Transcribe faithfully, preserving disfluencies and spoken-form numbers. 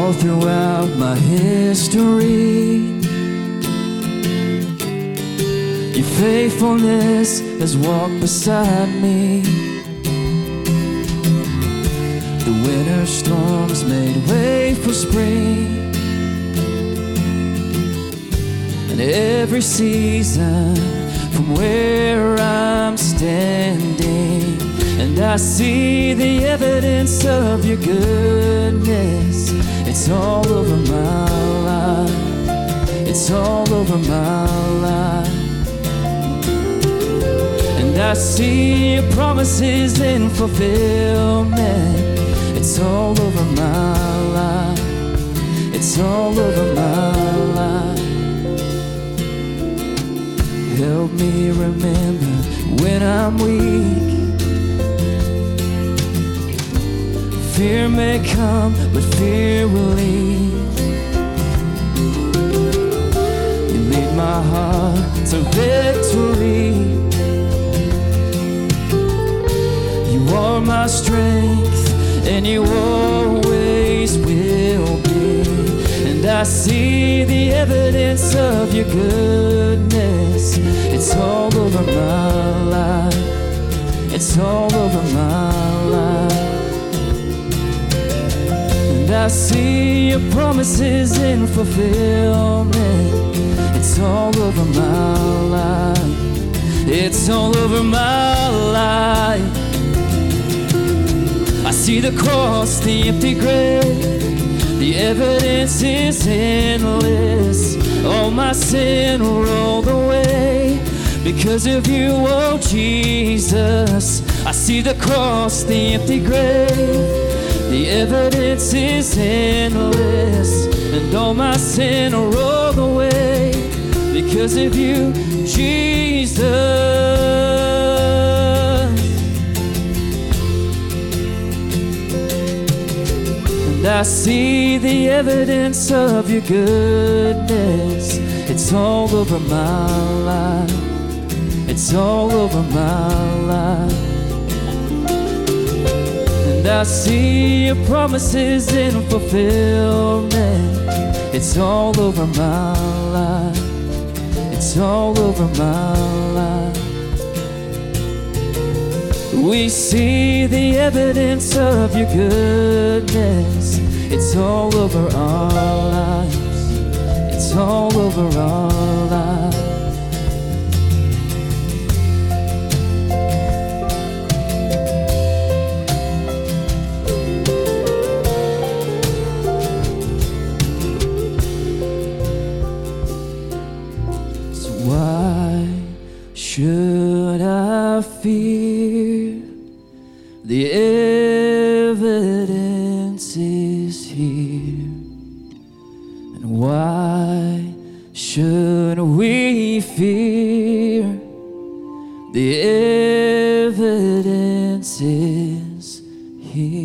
All throughout my history, your faithfulness has walked beside me. The winter storms made way for spring, and every season from where I'm standing, and I see the evidence of your goodness. It's all over my life. It's all over my life. And I see your promises in fulfillment. It's all over my life. It's all over my life. Help me remember when I'm weak. Fear may come, but fear will leave. You lead my heart to victory. You are my strength, and you always will be. And I see the evidence of your goodness. It's all over my life. It's all over my life. I see your promises in fulfillment. It's all over my life. It's all over my life. I see the cross, the empty grave. The evidence is endless. All my sin rolled away because of you, oh Jesus. I see the cross, the empty grave. The evidence is endless, and all my sin are rolled away because of you, Jesus. And I see the evidence of your goodness. It's all over my life. It's all over my life. And I see your promises in fulfillment. It's all over my life. It's all over my life. We see the evidence of your goodness. It's all over our lives. It's all over our lives. Why should I fear? The evidence is here. And why should we fear? The evidence is here.